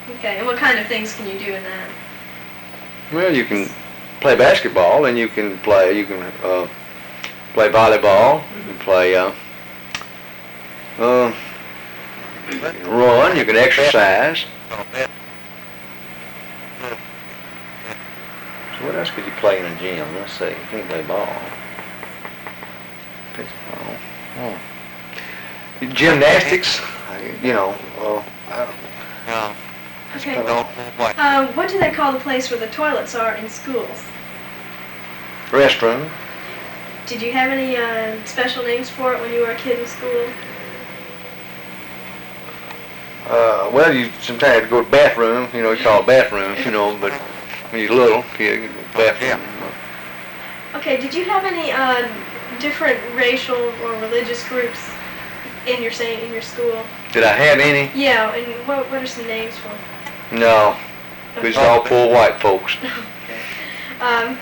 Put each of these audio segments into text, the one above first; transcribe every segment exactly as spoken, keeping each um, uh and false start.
Okay, and what kind of things can you do in that? Well, you can play basketball, and you can play, you can uh, play volleyball, you can play, uh, uh, you can run, you can exercise. So what else could you play in a gym? Let's see, you can play ball. Baseball. Oh. Gymnastics, you know, uh, I don't, Okay. Uh, what do they call the place where the toilets are in schools? restroom. Did you have any uh, special names for it when you were a kid in school? Uh, well, you sometimes had to go to the bathroom, you know, you call it bathroom, you know, but when you're little, kid, you go to the bathroom. Okay, did you have any uh, different racial or religious groups in your say in your school? Did I have any? Yeah, and what what are some names for them? No. We was all poor white folks. Okay. Um,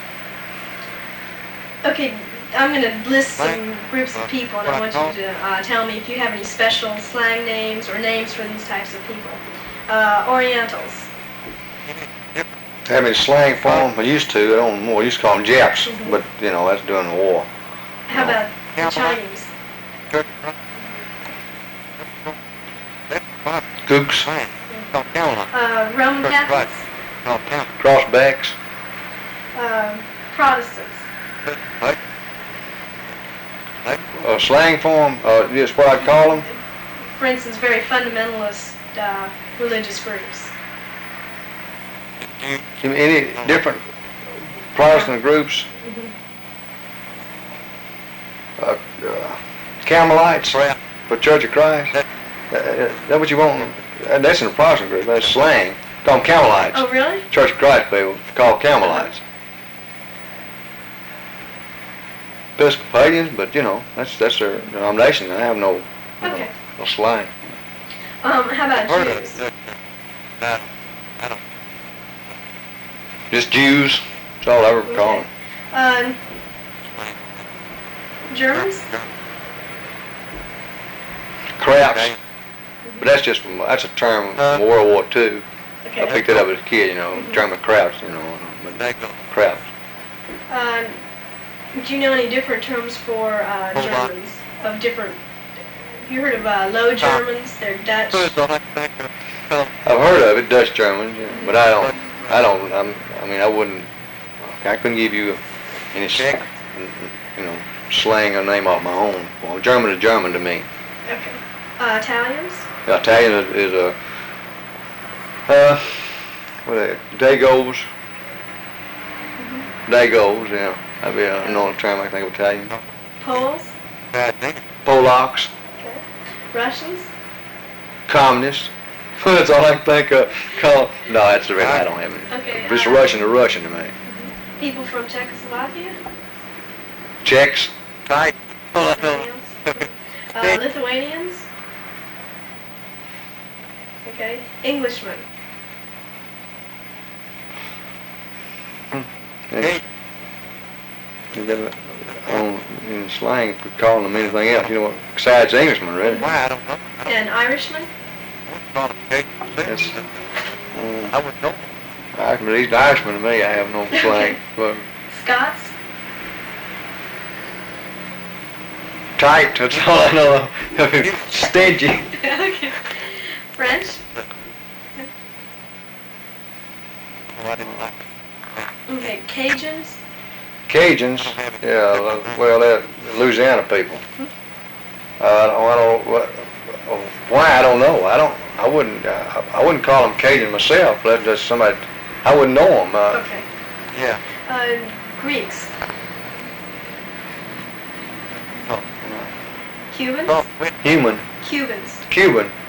okay, I'm going to list some groups of people, and I want you to uh, tell me if you have any special slang names or names for these types of people. Uh, Orientals. Have any slang for them? I used to. I don't know more. I used to call them Japs, mm-hmm. but, you know, that's during the war. How about the Chinese? Gooks. Uh, Roman Catholics. Crossbacks. Uh, Protestants. Uh, slang for them, uh, just what I'd call them. For instance, very fundamentalist uh, religious groups. Any different Protestant groups? Mm-hmm. Uh, uh, Carmelites for Church of Christ. Uh, uh, that what you want? Uh, that's in the Protestant group. That's slang. Call them Carmelites. Oh, really? Church of Christ people call Carmelites. Episcopalians, but you know that's that's their denomination. I have no, okay. no, no slang. Um, how about Jews? Just Jews. That's all I ever okay. call them. Um, Germans? Krauts. But that's just from, that's a term from World War Two. Okay. I picked it up as a kid, you know, mm-hmm. German Krauts, you know, but Krauts. Um, do you know any different terms for uh, Germans of different? Have you heard of uh, Low Germans? They're Dutch. I've heard of it, Dutch Germans, yeah, but I don't. I don't. I'm, I mean, I wouldn't. I couldn't give you any, you know, slang or name off my own. Well, German is German to me. Okay. Uh, Italians. The Italian is, is a. Uh, what are they? Dagos. Mm-hmm. Dagos, yeah. That'd be another term I think of Italian. Poles. Polacks. Okay. Russians. Communists. That's all I can think of. Call. No, that's the reason I don't have any. Okay. If it's uh, Russian, to Russian to me. Mm-hmm. People from Czechoslovakia. Czechs. Right. uh, Lithuanians. Okay. Englishmen. Yeah. You got on in slang for calling them anything else, you know what, besides Englishman, really. Why, I don't know. I don't and Irishmen? That's, um, I would know. Irishman, he's an Irishman to me, I have no slang. But Scots? tight, that's all I know. Stingy. Okay. French? Oh, I didn't like it. Okay. Cajuns? Cajuns, yeah, well, they're Louisiana people. Uh, I don't, I don't what, why, I don't know. I don't, I wouldn't, uh, I wouldn't call them Cajun myself, but that's somebody, I wouldn't know them. Uh, okay. Yeah. Uh, Greeks? Oh. Cubans? Oh, wait. Human. Cubans. Cuban.